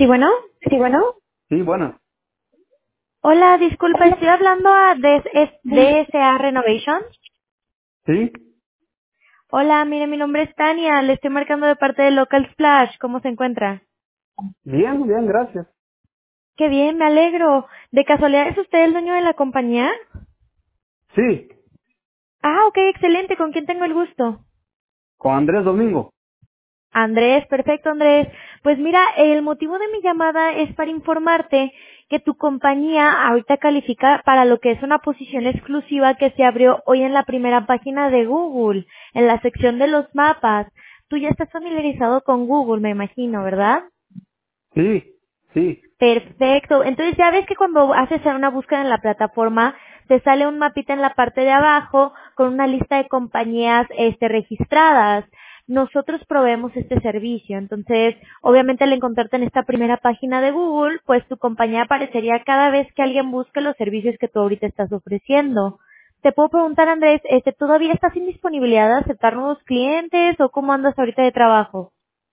Sí, bueno. Sí, bueno. Sí, bueno. Hola, disculpa, estoy hablando a DSA Renovation. Sí. Hola, mire, mi nombre es Tania, le estoy marcando de parte de Local Splash. ¿Cómo se encuentra? Bien, bien, gracias. Qué bien, me alegro. ¿De casualidad es usted el dueño de la compañía? Sí, Ah, ok, excelente. ¿Con quién tengo el gusto? con Andrés Domingo. Andrés, perfecto Andrés. Pues mira, el motivo de mi llamada es para informarte que tu compañía ahorita califica para lo que es una posición exclusiva que se abrió hoy en la primera página de Google, en la sección de los mapas. Tú ya estás familiarizado con Google, me imagino, ¿verdad? Sí, sí. Perfecto. Entonces ya ves que cuando haces una búsqueda en la plataforma, te sale un mapita en la parte de abajo con una lista de compañías registradas. Nosotros proveemos este servicio. Entonces, obviamente al encontrarte en esta primera página de Google, pues tu compañía aparecería cada vez que alguien busque los servicios que tú ahorita estás ofreciendo. Te puedo preguntar, Andrés, ¿todavía estás sin disponibilidad de aceptar nuevos clientes o cómo andas ahorita de trabajo?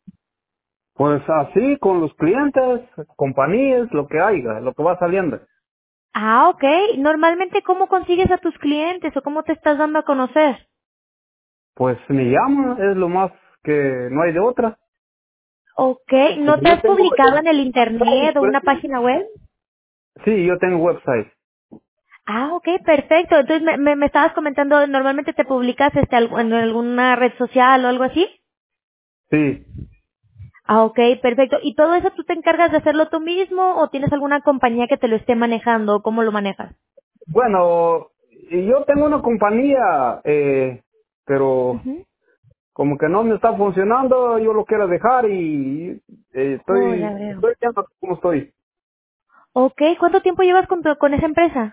Pues así, con los clientes, compañías, lo que haya, lo que va saliendo. Ah, ok. Normalmente, ¿cómo consigues a tus clientes o cómo te estás dando a conocer? Pues me llaman, es lo más que no hay de otra. Ok. ¿No Como te yo has tengo publicado en el internet o por una eso- página web? Sí, yo tengo website. Ah, ok, perfecto. Entonces, me estabas comentando, ¿normalmente te publicas en alguna red social o algo así? Sí. Ah, ok, perfecto. ¿Y todo eso tú te encargas de hacerlo tú mismo o tienes alguna compañía que te lo esté manejando? ¿Cómo lo manejas? Bueno, y yo tengo una compañía, pero Ujú. como que no me está funcionando, yo lo quiero dejar y Oh, ya veo. estoy viendo cómo estoy. Ok, ¿cuánto tiempo llevas con esa empresa?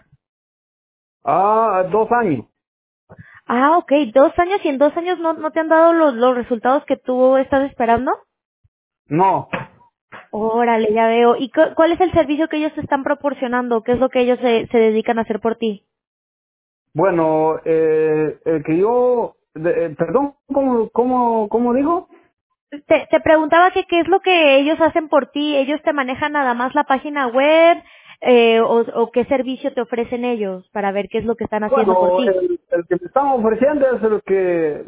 2 años. Ah, ok, 2 años y en 2 años no te han dado los resultados que tú estás esperando. No. Órale, ya veo. ¿Y cuál es el servicio que ellos te están proporcionando? ¿Qué es lo que ellos se dedican a hacer por ti? Bueno, el que yo, perdón, ¿cómo digo? Te preguntaba que qué es lo que ellos hacen por ti. ¿Ellos te manejan nada más la página web o qué servicio te ofrecen ellos para ver qué es lo que están haciendo por Bueno, ti? el que me están ofreciendo es el que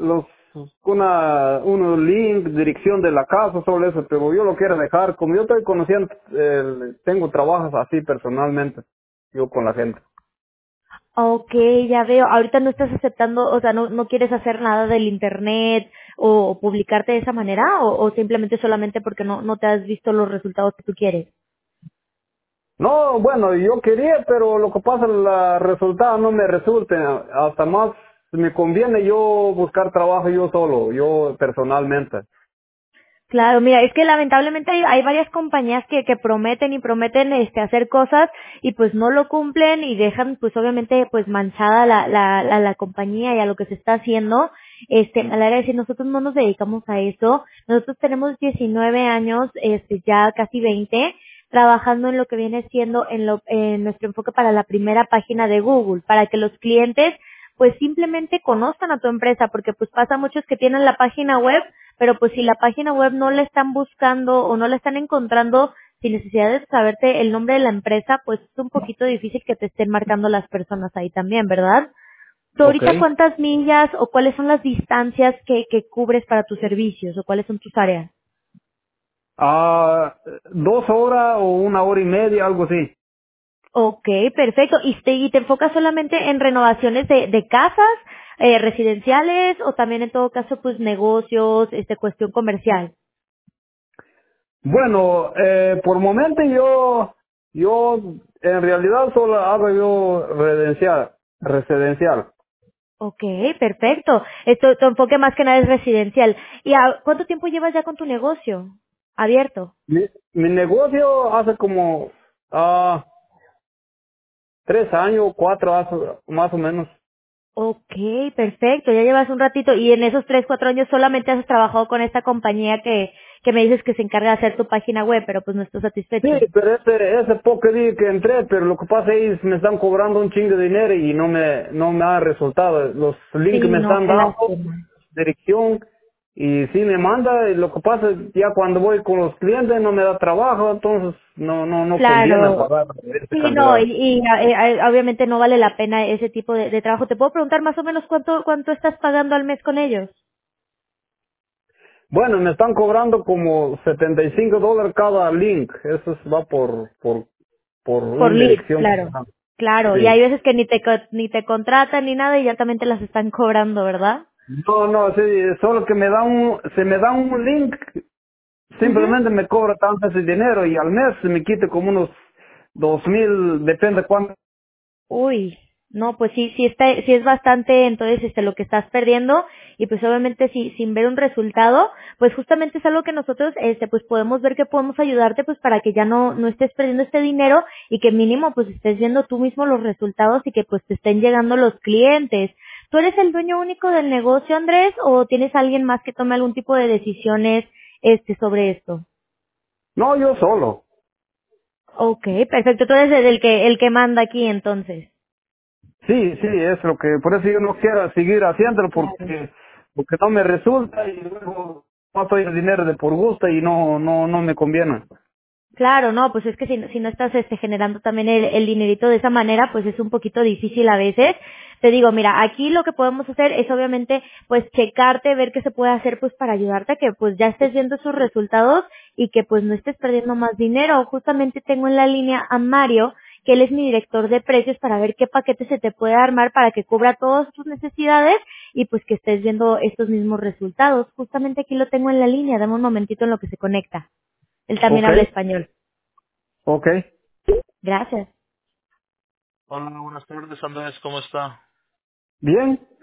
unos link, dirección de la casa, sobre eso, pero yo lo quiero dejar, como yo estoy conociendo, tengo trabajos así personalmente, yo con la gente. Ok, ya veo. Ahorita no estás aceptando, o sea, no quieres hacer nada del internet o publicarte de esa manera o simplemente solamente porque no te has visto los resultados que tú quieres. No, bueno, yo quería, pero lo que pasa, el resultado no me resulta. Hasta más me conviene yo buscar trabajo yo solo, yo personalmente. Claro, mira, es que lamentablemente hay varias compañías que prometen y prometen hacer cosas y pues no lo cumplen y dejan pues obviamente pues manchada la compañía y a lo que se está haciendo. A la hora de decir, nosotros no nos dedicamos a eso. Nosotros tenemos 19 años, ya casi 20 trabajando en lo que viene siendo en nuestro enfoque para la primera página de Google, para que los clientes pues simplemente conozcan a tu empresa, porque pues pasa muchos que tienen la página web, pero pues si la página web no la están buscando o no la están encontrando sin necesidad de saberte el nombre de la empresa, pues es un poquito difícil que te estén marcando las personas ahí también, ¿verdad? ¿Tú Ok. ahorita cuántas millas o cuáles son las distancias que cubres para tus servicios o cuáles son tus áreas? Ah, 2 horas o 1 hora y media, algo así. Ok, perfecto. ¿Y te enfocas solamente en renovaciones de casas residenciales o también en todo caso pues negocios, cuestión comercial? Bueno, por momento yo en realidad solo hago yo residencial. Ok, perfecto. Esto, tu enfoque más que nada es residencial. ¿Y cuánto tiempo llevas ya con tu negocio abierto? Mi negocio hace como ah 3 años, 4 más o menos. Ok, perfecto. Ya llevas un ratito y en esos 3, 4 años solamente has trabajado con esta compañía que me dices que se encarga de hacer tu página web, pero pues no estás Sí, satisfecho. pero ese poco día que entré, pero lo que pasa es me están cobrando un chingo de dinero y no me ha resultado. Los links Sí, me no, están qué dando, lástima. dirección, y sí me manda, y lo que pasa es ya cuando voy con los clientes no me da trabajo, entonces no conviene Claro. pagar esta Sí, no, cantidad. obviamente no vale la pena ese tipo de trabajo. ¿Te puedo preguntar más o menos cuánto estás pagando al mes con ellos? Bueno, me están cobrando como $75 cada link, eso va por Por una lead, dirección que me claro. dan. Claro, y hay Sí. veces que ni te contratan ni nada y ya también te las están cobrando, ¿verdad? No, sí, solo que se me da un link, Ujú. simplemente me cobra tanto ese dinero y al mes se me quita como unos 2,000, depende cuánto. Uy, no, pues sí es bastante, entonces, lo que estás perdiendo, y pues obviamente sin ver un resultado, pues justamente es algo que nosotros, pues podemos ver que podemos ayudarte, pues para que ya no estés perdiendo este dinero y que mínimo, pues estés viendo tú mismo los resultados y que pues te estén llegando los clientes. ¿Tú eres el dueño único del negocio, Andrés, o tienes alguien más que tome algún tipo de decisiones, sobre esto? No, yo solo. Okay, perfecto. Tú eres el que manda aquí, entonces. Sí, es lo que, por eso yo no quiero seguir haciéndolo Claro. porque no me resulta y luego paso el dinero de por gusto y no me conviene. Claro, no, pues es que si no estás generando también el dinerito de esa manera, pues es un poquito difícil a veces. Te digo, mira, aquí lo que podemos hacer es obviamente pues checarte, ver qué se puede hacer pues para ayudarte a que pues ya estés viendo esos resultados y que pues no estés perdiendo más dinero. Justamente tengo en la línea a Mario, que él es mi director de precios para ver qué paquete se te puede armar para que cubra todas tus necesidades y pues que estés viendo estos mismos resultados. Justamente aquí lo tengo en la línea, dame un momentito en lo que se conecta. Él también Ok, habla español. ok. Gracias. Hola, buenas tardes, Andrés, ¿cómo está? Bien.